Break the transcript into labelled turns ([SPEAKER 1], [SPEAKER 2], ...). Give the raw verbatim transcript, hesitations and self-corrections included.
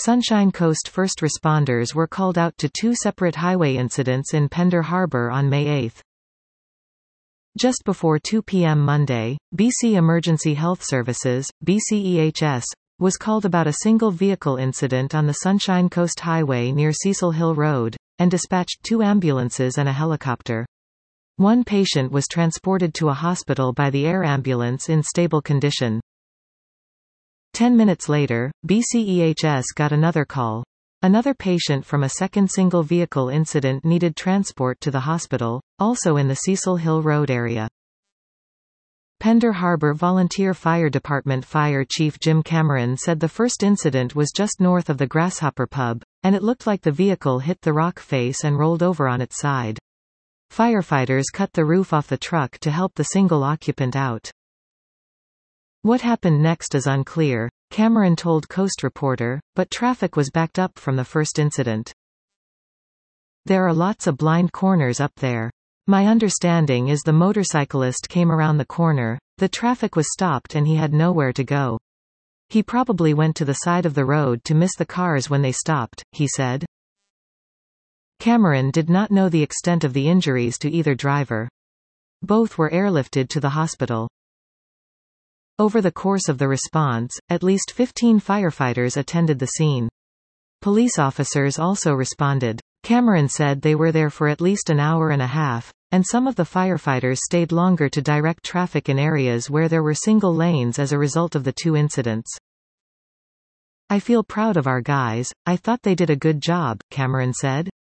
[SPEAKER 1] Sunshine Coast first responders were called out to two separate highway incidents in Pender Harbor on May eighth. Just before two p m Monday, B C Emergency Health Services, B C E H S, was called about a single vehicle incident on the Sunshine Coast Highway near Cecil Hill Road, and dispatched two ambulances and a helicopter. One patient was transported to a hospital by the air ambulance in stable condition. Ten minutes later, B C E H S got another call. Another patient from a second single-vehicle incident needed transport to the hospital, also in the Cecil Hill Road area. Pender Harbor Volunteer Fire Department Fire Chief Jim Cameron said the first incident was just north of the Grasshopper Pub, and it looked like the vehicle hit the rock face and rolled over on its side. Firefighters cut the roof off the truck to help the single occupant out. What happened next is unclear, Cameron told Coast Reporter, but traffic was backed up from the first incident. There are lots of blind corners up there. My understanding is the motorcyclist came around the corner, the traffic was stopped and he had nowhere to go. He probably went to the side of the road to miss the cars when they stopped, he said. Cameron did not know the extent of the injuries to either driver. Both were airlifted to the hospital. Over the course of the response, at least fifteen firefighters attended the scene. Police officers also responded. Cameron said they were there for at least an hour and a half, and some of the firefighters stayed longer to direct traffic in areas where there were single lanes as a result of the two incidents. I feel proud of our guys, I thought they did a good job, Cameron said.